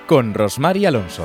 con Rosmar Alonso.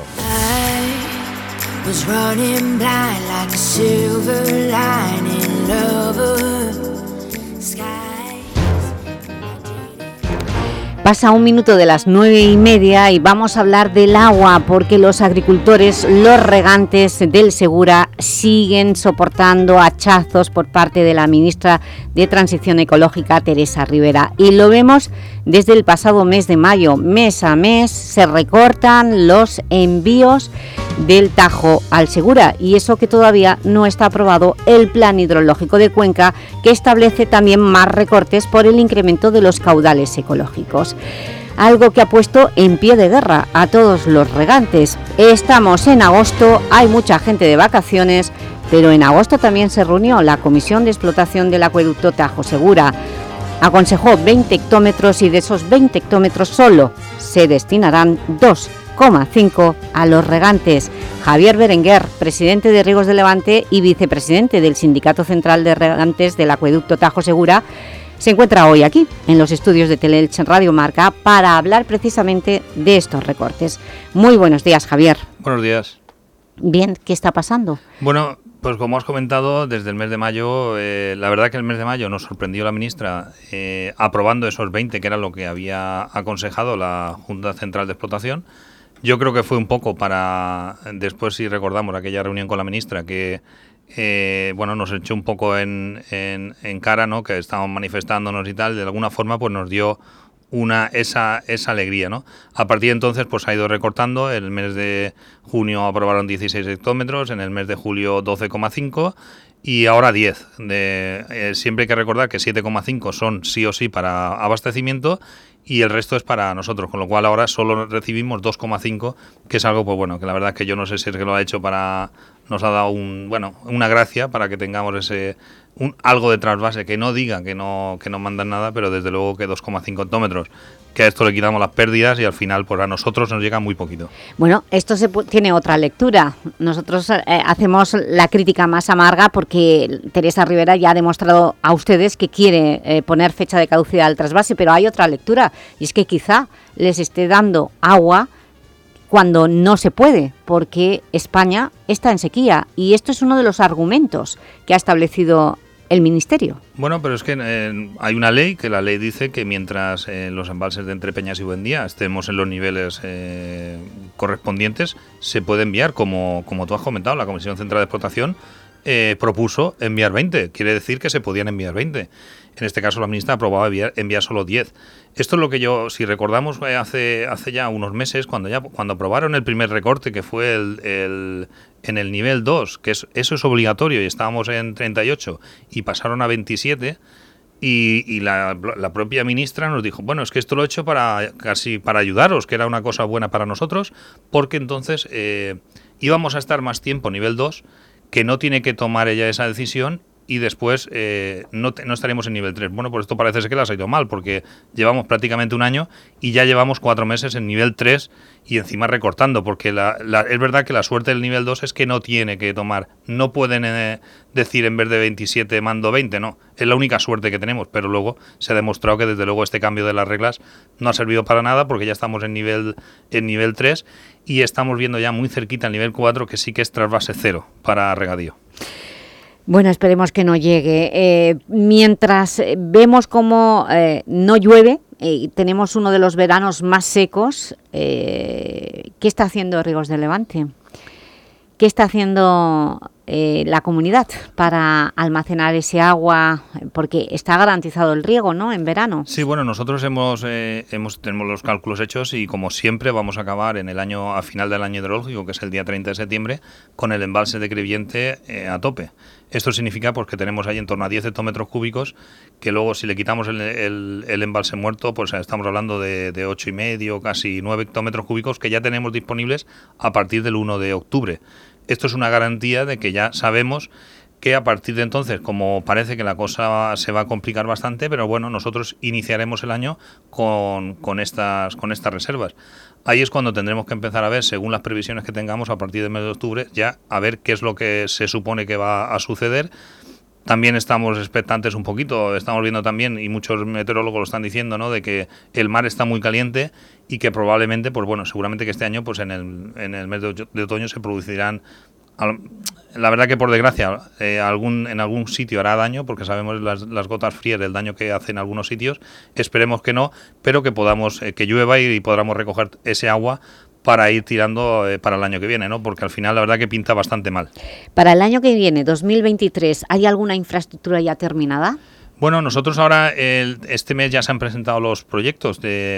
Pasa 1 minuto de las 9:30 y vamos a hablar del agua, porque los agricultores, los regantes del Segura siguen soportando hachazos por parte de la ministra de Transición Ecológica, Teresa Rivera. Y lo vemos desde el pasado mes de mayo. Mes a mes se recortan los envíos del Tajo al Segura, y eso que todavía no está aprobado el Plan Hidrológico de Cuenca, que establece también más recortes por el incremento de los caudales ecológicos. Algo que ha puesto en pie de guerra a todos los regantes. Estamos en agosto, hay mucha gente de vacaciones, pero en agosto también se reunió la Comisión de Explotación del Acueducto Tajo Segura. Aconsejó 20 hectómetros y de esos 20 hectómetros solo se destinarán 2,5 a los regantes. Javier Berenguer, presidente de Riegos de Levante y vicepresidente del Sindicato Central de Regantes del Acueducto Tajo Segura, se encuentra hoy aquí, en los estudios de Teleelch Radio Marca, para hablar precisamente de estos recortes. Muy buenos días, Javier. Buenos días. Bien, ¿qué está pasando? Bueno, pues como has comentado, desde el mes de mayo, la verdad que el mes de mayo nos sorprendió la ministra aprobando esos 20, que era lo que había aconsejado la Junta Central de Explotación. Yo creo que fue un poco para, después si recordamos aquella reunión con la ministra, que bueno, nos echó un poco en cara, ¿no?, que estábamos manifestándonos y tal, de alguna forma pues nos dio esa alegría, ¿no? A partir de entonces pues ha ido recortando. En el mes de junio aprobaron 16 hectómetros, en el mes de julio 12,5 y ahora 10. Siempre hay que recordar que 7,5 son sí o sí para abastecimiento y el resto es para nosotros, con lo cual ahora solo recibimos 2,5, que es algo, pues bueno, que la verdad es que yo no sé si es que lo ha hecho nos ha dado una gracia para que tengamos algo de trasvase, que no diga que no mandan nada, pero desde luego que 2,5 hectómetros, que a esto le quitamos las pérdidas y al final pues a nosotros nos llega muy poquito. Bueno, esto tiene otra lectura. Nosotros hacemos la crítica más amarga porque Teresa Rivera ya ha demostrado a ustedes que quiere poner fecha de caducidad al trasvase, pero hay otra lectura, y es que quizá les esté dando agua cuando no se puede, porque España está en sequía, y esto es uno de los argumentos que ha establecido el Ministerio. Bueno, pero es que hay una ley, que la ley dice que mientras los embalses de Entrepeñas y Buendía estemos en los niveles correspondientes, se puede enviar, como tú has comentado, la Comisión Central de Explotación propuso enviar 20, quiere decir que se podían enviar 20. En este caso la ministra aprobaba enviar solo 10. Esto es lo que yo, si recordamos, hace ya unos meses, cuando aprobaron el primer recorte, que fue en el nivel 2, que eso es obligatorio, y estábamos en 38 y pasaron a 27, y la propia ministra nos dijo, bueno, es que esto lo he hecho casi para ayudaros, que era una cosa buena para nosotros, porque entonces íbamos a estar más tiempo nivel 2, que no tiene que tomar ella esa decisión, y después no estaremos en nivel 3. Bueno, pues esto parece ser que las ha ido mal, porque llevamos prácticamente un año y ya llevamos 4 meses en nivel 3 y encima recortando, porque es verdad que la suerte del nivel 2 es que no tiene que tomar, no pueden decir en vez de 27 mando 20, no, es la única suerte que tenemos, pero luego se ha demostrado que desde luego este cambio de las reglas no ha servido para nada, porque ya estamos en nivel 3 y estamos viendo ya muy cerquita el nivel 4, que sí que es trasvase cero para regadío. Bueno, esperemos que no llegue. Mientras vemos cómo no llueve, tenemos uno de los veranos más secos, ¿qué está haciendo Riegos de Levante? ¿Qué está haciendo la comunidad para almacenar ese agua? Porque está garantizado el riego, ¿no?, en verano. Sí, bueno, nosotros tenemos los cálculos hechos y, como siempre, vamos a acabar a final del año hidrológico, que es el día 30 de septiembre, con el embalse de Crevillente a tope. Esto significa pues que tenemos ahí en torno a 10 hectómetros cúbicos, que luego si le quitamos el embalse muerto, pues estamos hablando de 8,5, casi 9 hectómetros cúbicos que ya tenemos disponibles a partir del 1 de octubre. Esto es una garantía de que ya sabemos que a partir de entonces, como parece que la cosa se va a complicar bastante, pero bueno, nosotros iniciaremos el año con estas reservas. Ahí es cuando tendremos que empezar a ver, según las previsiones que tengamos a partir del mes de octubre, ya a ver qué es lo que se supone que va a suceder. También estamos expectantes un poquito, estamos viendo también, y muchos meteorólogos lo están diciendo, ¿no?, de que el mar está muy caliente y que probablemente, pues bueno, seguramente que este año, pues en el mes de otoño se producirán, la verdad que por desgracia, en algún sitio hará daño, porque sabemos las gotas frías del daño que hacen algunos sitios. Esperemos que no, pero que podamos, que llueva y podamos recoger ese agua para ir tirando para el año que viene, ¿no? Porque al final la verdad que pinta bastante mal. Para el año que viene, 2023, ¿hay alguna infraestructura ya terminada? Bueno, nosotros ahora, este mes ya se han presentado los proyectos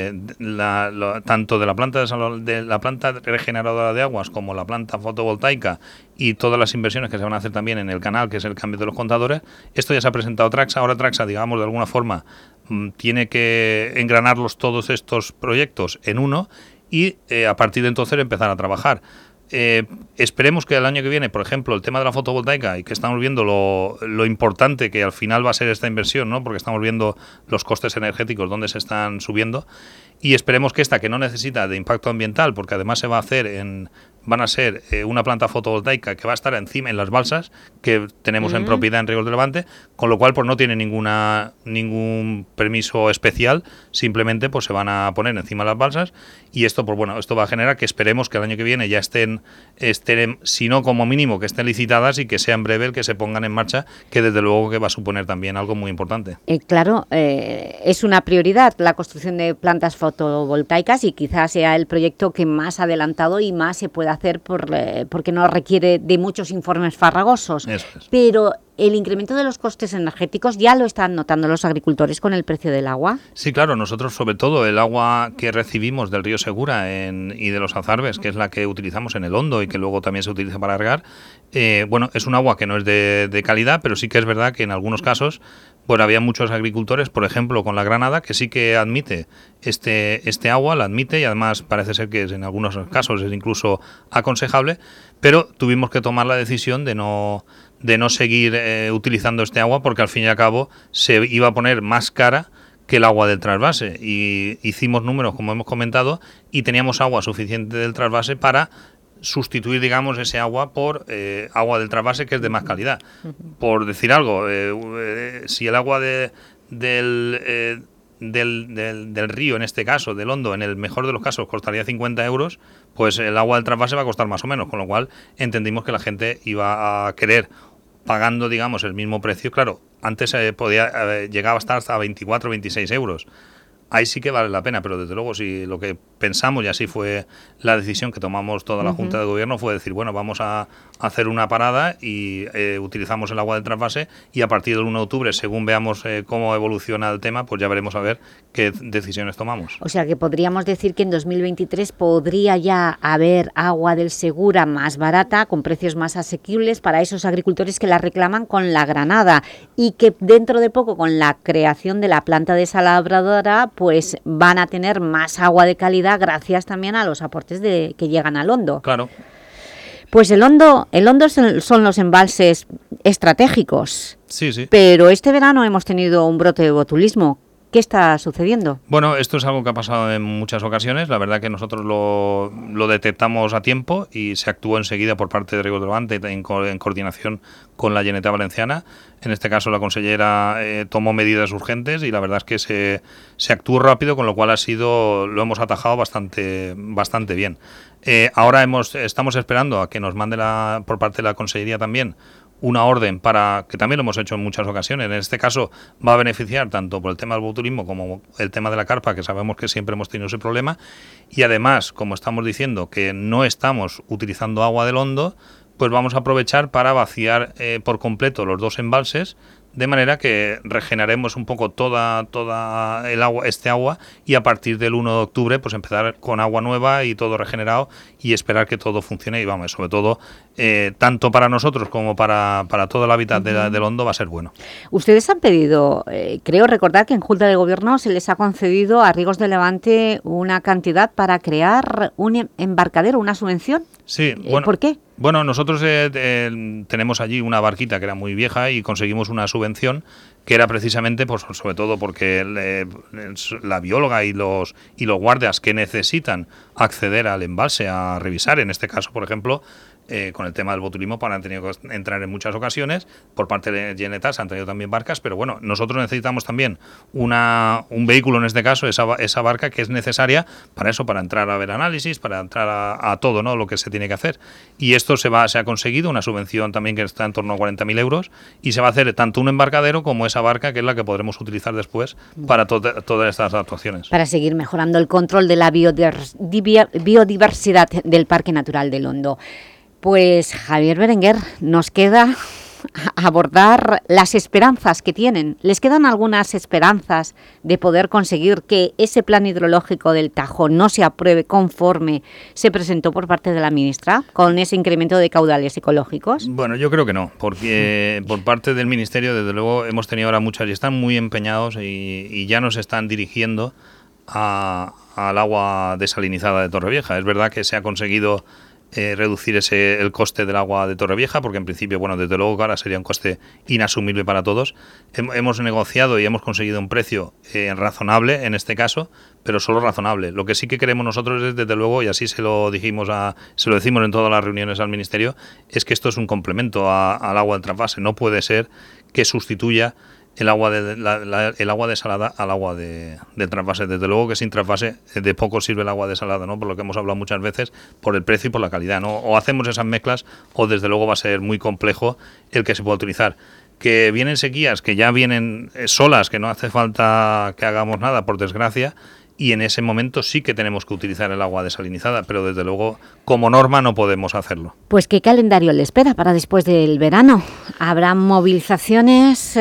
tanto de la planta regeneradora de aguas como la planta fotovoltaica y todas las inversiones que se van a hacer también en el canal, que es el cambio de los contadores. Esto ya se ha presentado Traxa. Ahora Traxa, digamos, de alguna forma, tiene que engranarlos todos estos proyectos en uno y a partir de entonces empezar a trabajar. Esperemos que el año que viene, por ejemplo, el tema de la fotovoltaica, y que estamos viendo lo importante que al final va a ser esta inversión, ¿no?, porque estamos viendo los costes energéticos donde se están subiendo, y esperemos que esta, que no necesita de impacto ambiental, porque además se va a hacer van a ser una planta fotovoltaica que va a estar encima en las balsas que tenemos en propiedad en Ríos de Levante, con lo cual pues no tiene ningún permiso especial, simplemente pues se van a poner encima de las balsas, y esto pues bueno, esto va a generar que esperemos que el año que viene ya estén, si no como mínimo que estén licitadas y que sea en breve el que se pongan en marcha, que desde luego que va a suponer también algo muy importante. Claro, es una prioridad la construcción de plantas fotovoltaicas y quizás sea el proyecto que más adelantado y más se pueda hacer porque no requiere de muchos informes farragosos. Eso es. Pero el incremento de los costes energéticos ya lo están notando los agricultores con el precio del agua. Sí, claro, nosotros sobre todo el agua que recibimos del río Segura y de los Azarbes, que es la que utilizamos en el Hondo y que luego también se utiliza para regar, bueno, es un agua que no es de calidad, pero sí que es verdad que en algunos casos bueno, había muchos agricultores, por ejemplo, con la Granada, que sí que admite este agua, la admite, y además parece ser que en algunos casos es incluso aconsejable, pero tuvimos que tomar la decisión de no seguir utilizando este agua, porque al fin y al cabo se iba a poner más cara que el agua del trasvase, y hicimos números, como hemos comentado, y teníamos agua suficiente del trasvase para sustituir, digamos, ese agua por agua del trasvase, que es de más calidad. Por decir algo, si el agua del río, en este caso, del Hondo, en el mejor de los casos, costaría 50 euros, pues el agua del trasvase va a costar más o menos, con lo cual entendimos que la gente iba a querer, pagando, digamos, el mismo precio. Claro, antes llegaba a estar hasta 24 o 26 euros. Ahí sí que vale la pena, pero desde luego si lo que pensamos, y así fue la decisión que tomamos toda la Junta de Gobierno, fue decir, bueno, vamos a hacer una parada y utilizamos el agua del trasvase, y a partir del 1 de octubre, según veamos cómo evoluciona el tema, pues ya veremos a ver qué decisiones tomamos. O sea que podríamos decir que en 2023 podría ya haber agua del Segura más barata, con precios más asequibles para esos agricultores que la reclaman con la Granada, y que dentro de poco, con la creación de la planta desaladradora, pues van a tener más agua de calidad gracias también a los aportes que llegan al Hondo. Claro. Pues el Hondo son los embalses estratégicos. Sí, sí. Pero este verano hemos tenido un brote de botulismo. ¿Qué está sucediendo? Bueno, esto es algo que ha pasado en muchas ocasiones. La verdad que nosotros lo detectamos a tiempo y se actuó enseguida por parte de Ríos de Levante en coordinación con la Generalitat Valenciana. En este caso la consellera tomó medidas urgentes y la verdad es que se actuó rápido, con lo cual lo hemos atajado bastante bien. Ahora estamos esperando a que nos mande por parte de la consellería también una orden que también lo hemos hecho en muchas ocasiones. En este caso va a beneficiar tanto por el tema del botulismo como el tema de la carpa, que sabemos que siempre hemos tenido ese problema, y además, como estamos diciendo que no estamos utilizando agua del Hondo, pues vamos a aprovechar para vaciar por completo los dos embalses, de manera que regeneremos un poco toda el agua, y a partir del 1 de octubre pues empezar con agua nueva y todo regenerado, y esperar que todo funcione, y vamos, sobre todo tanto para nosotros como para todo el hábitat del Hondo va a ser bueno. Ustedes han pedido, creo recordar que en Junta de Gobierno se les ha concedido a Ríos de Levante una cantidad para crear un embarcadero, una subvención. Sí, bueno, ¿por qué? Bueno, nosotros tenemos allí una barquita que era muy vieja y conseguimos una subvención que era precisamente, pues, sobre todo porque la bióloga y los guardias que necesitan acceder al embalse a revisar, en este caso, por ejemplo, con el tema del botulismo, pues han tenido que entrar en muchas ocasiones. Por parte de Generalitat han traído también barcas, pero bueno, nosotros necesitamos también un vehículo, en este caso, esa barca que es necesaria para eso, para entrar a ver análisis, para entrar a todo, ¿no?, lo que se tiene que hacer. Y esto se ha conseguido, una subvención también que está en torno a 40.000 euros, y se va a hacer tanto un embarcadero como esa barca, que es la que podremos utilizar después para todas estas actuaciones. Para seguir mejorando el control de la biodiversidad del Parque Natural del Hondo. Pues Javier Berenguer, nos queda abordar las esperanzas que tienen. ¿Les quedan algunas esperanzas de poder conseguir que ese plan hidrológico del Tajo no se apruebe conforme se presentó por parte de la ministra, con ese incremento de caudales ecológicos? Bueno, yo creo que no, porque por parte del Ministerio, desde luego, hemos tenido ahora muchas y están muy empeñados y ya nos están dirigiendo al agua desalinizada de Torrevieja. Es verdad que se ha conseguido reducir el coste del agua de Torrevieja, porque en principio, bueno, desde luego que ahora sería un coste inasumible para todos. Hemos negociado y hemos conseguido un precio razonable en este caso, pero solo razonable. Lo que sí que queremos nosotros es, desde luego, y así se lo decimos en todas las reuniones al Ministerio, es que esto es un complemento al agua del trasvase. No puede ser que sustituya el agua desalada al agua del trasvase. Desde luego que sin trasvase de poco sirve el agua desalada, ¿no?, por lo que hemos hablado muchas veces, por el precio y por la calidad, ¿no? O hacemos esas mezclas o desde luego va a ser muy complejo el que se pueda utilizar. Que vienen sequías, que ya vienen solas, que no hace falta que hagamos nada, por desgracia, y en ese momento sí que tenemos que utilizar el agua desalinizada, pero desde luego como norma no podemos hacerlo. Pues ¿qué calendario le espera para después del verano? ¿Habrá movilizaciones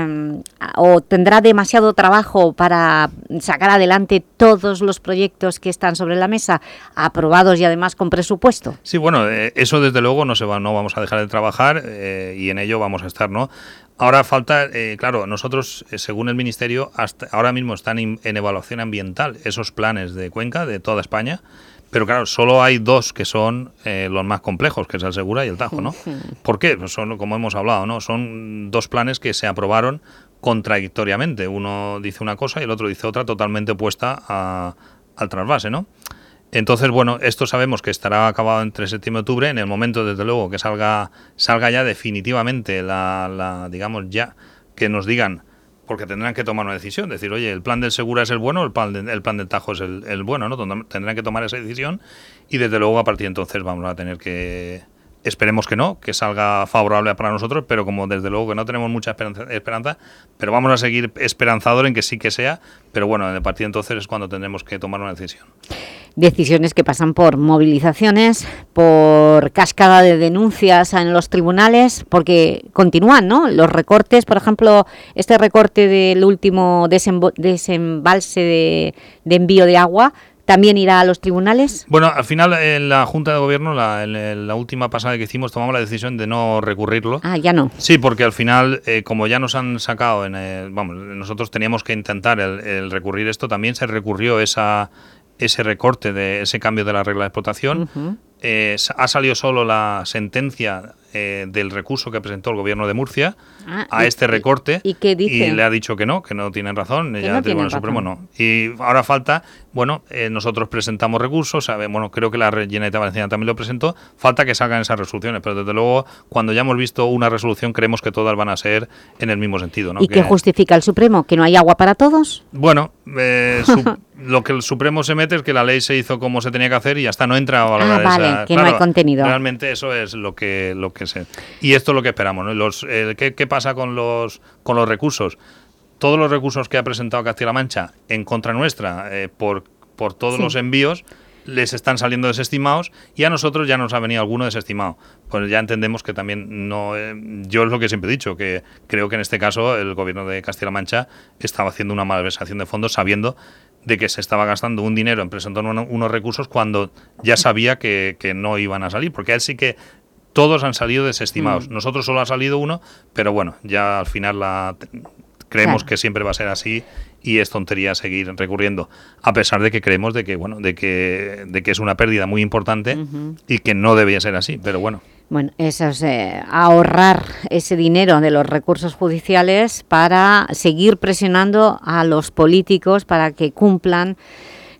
o tendrá demasiado trabajo para sacar adelante todos los proyectos que están sobre la mesa, aprobados y además con presupuesto? Sí, bueno, eso desde luego no vamos a dejar de trabajar y en ello vamos a estar, ¿no? Ahora falta, claro, nosotros, según el Ministerio, hasta ahora mismo están en evaluación ambiental esos planes de cuenca de toda España, pero claro, solo hay dos que son los más complejos, que es el Segura y el Tajo, ¿no? ¿Por qué? Pues son, como hemos hablado, ¿no?, son dos planes que se aprobaron contradictoriamente. Uno dice una cosa y el otro dice otra, totalmente opuesta al trasvase, ¿no? Entonces, bueno, esto sabemos que estará acabado entre septiembre y octubre. En el momento, desde luego, que salga ya definitivamente digamos ya, que nos digan, porque tendrán que tomar una decisión, decir, oye, el plan del Segura es el bueno, el plan del Tajo es el bueno, ¿no? Tendrán que tomar esa decisión y desde luego a partir de entonces vamos a tener que, esperemos que no, que salga favorable para nosotros, pero como desde luego que no tenemos mucha esperanza, pero vamos a seguir esperanzador en que sí que sea, pero bueno, a partir de entonces es cuando tendremos que tomar una decisión. Decisiones que pasan por movilizaciones, por cascada de denuncias en los tribunales, porque continúan, ¿no?, los recortes. Por ejemplo, este recorte del último desembalse de envío de agua, ¿también irá a los tribunales? Bueno, al final en la Junta de Gobierno, en la última pasada que hicimos, tomamos la decisión de no recurrirlo. Ah, ya no. Sí, porque al final, como ya nos han sacado, nosotros teníamos que intentar el recurrir esto, también se recurrió ese recorte de ese cambio de la regla de explotación. Ha salido solo la sentencia del recurso que presentó el Gobierno de Murcia a este recorte. ¿Y qué dice? Y le ha dicho que no tienen razón. Ya el Tribunal Supremo no. Y ahora falta, nosotros presentamos recursos, creo que la Generalitat Valenciana también lo presentó, falta que salgan esas resoluciones, pero desde luego, cuando ya hemos visto una resolución, creemos que todas van a ser en el mismo sentido, ¿no? ¿Y qué justifica el Supremo? ¿Que no hay agua para todos? Bueno, lo que el Supremo se mete es que la ley se hizo como se tenía que hacer y ya está, no entra a valorar vale, que no hay contenido. Realmente eso es lo que sé. Y esto es lo que esperamos, ¿no? ¿Qué pasa con los recursos? Todos los recursos que ha presentado Castilla-La Mancha en contra nuestra por todos los envíos les están saliendo desestimados y a nosotros ya nos ha venido alguno desestimado. Pues ya entendemos que también no... yo es lo que siempre he dicho, que creo que en este caso el Gobierno de Castilla-La Mancha estaba haciendo una malversación de fondos sabiendo de que se estaba gastando un dinero en presentar unos recursos cuando ya sabía que no iban a salir, porque a él sí que todos han salido desestimados. Nosotros solo ha salido uno, pero bueno, ya al final creemos que siempre va a ser así y es tontería seguir recurriendo, a pesar de que creemos de que es una pérdida muy importante y que no debía ser así, pero bueno. Bueno, eso es ahorrar ese dinero de los recursos judiciales para seguir presionando a los políticos para que cumplan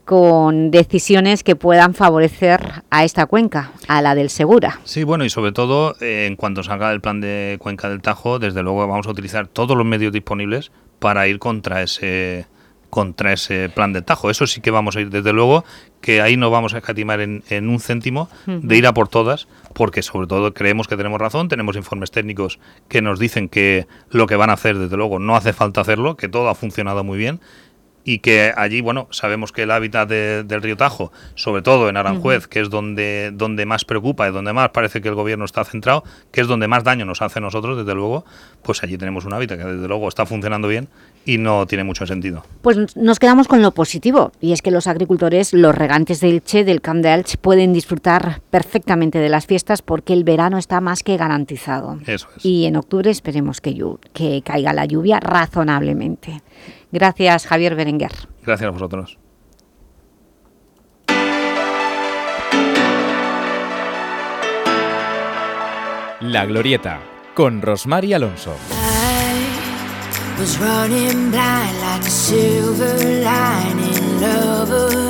con decisiones que puedan favorecer a esta cuenca, a la del Segura. Sí, bueno, y sobre todo, en cuanto salga el plan de Cuenca del Tajo, desde luego vamos a utilizar todos los medios disponibles para ir contra ese plan del Tajo. Eso sí que vamos a ir, desde luego, que ahí no vamos a escatimar en un céntimo de ir a por todas, porque sobre todo creemos que tenemos razón, tenemos informes técnicos que nos dicen que lo que van a hacer, desde luego, no hace falta hacerlo, que todo ha funcionado muy bien, y que allí, bueno, sabemos que el hábitat del río Tajo, sobre todo en Aranjuez, que es donde más preocupa y donde más parece que el gobierno está centrado, que es donde más daño nos hace a nosotros, desde luego, pues allí tenemos un hábitat que desde luego está funcionando bien y no tiene mucho sentido. Pues nos quedamos con lo positivo, y es que los agricultores, los regantes de Elche, del Camp de Elche, pueden disfrutar perfectamente de las fiestas porque el verano está más que garantizado. Eso es. Y en octubre esperemos que caiga la lluvia razonablemente. Gracias, Javier Berenguer. Gracias a vosotros. La Glorieta, con Rosmar y Alonso. Was running blind like a silver lining lover.